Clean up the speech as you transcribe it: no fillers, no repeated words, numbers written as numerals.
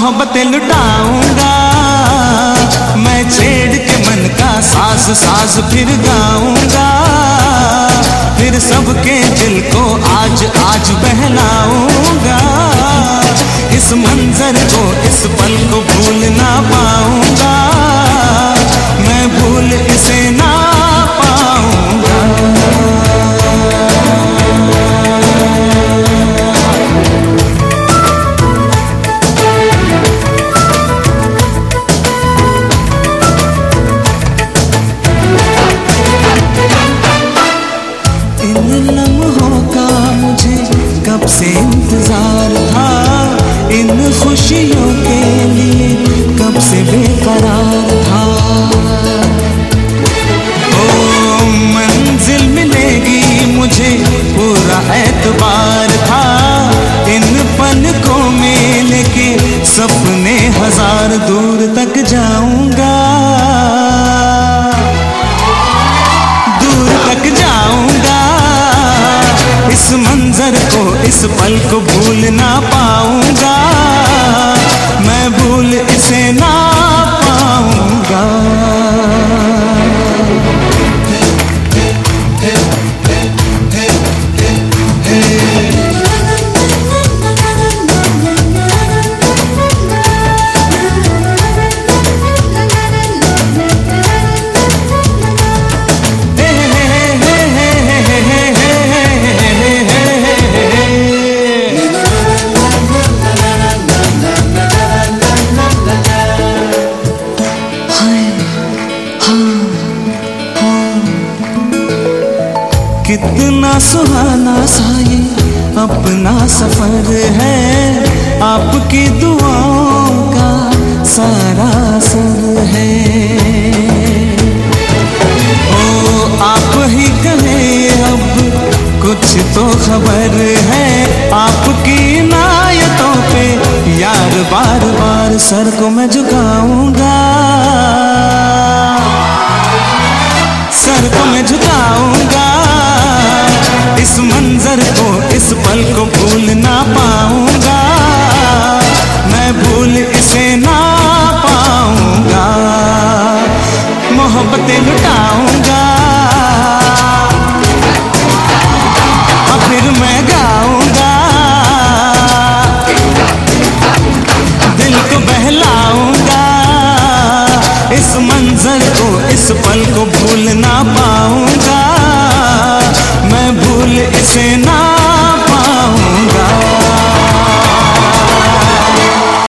मोहब्बतें लुटाऊंगा मैं, छेड़ के मन का साज साज फिर गाऊंगा, फिर सबके दिल को आज आज बहलाऊंगा। इस मंजर को इस पल को भूल ना पाऊंगा मैं, भूल इसे ना पाऊंगा। इन लम्हों का मुझे कब से इंतजार था, इन खुशियों के लिए कब से बेकरार था। ओ मंजिल मिलेगी मुझे पूरा एतबार था, इन पलकों में लेके सपने हजार दूर तक जाऊंगा, दूर तक जाऊंगा। इस मंजर को इस पल को भूल ना पाऊंगा मैं, भूल इसे ना पाऊंगा। कितना सुहाना सा ये अपना सफर है, आपकी दुआओं का सारा असर है। ओ आप ही कहें अब कुछ तो खबर है, आपकी इनायतों पे यार बार बार सर को मैं झुकाऊंगा, सर को मैं झुकाऊंगा। इस मंजर को इस पल को भूल ना पाऊंगा मैं, भूल इसे ना पाऊंगा। मोहब्बतें लुटाऊंगा और फिर मैं गाऊंगा, दिल को बहलाऊंगा। इस मंजर को इस पल को भूल ना पाऊंगा।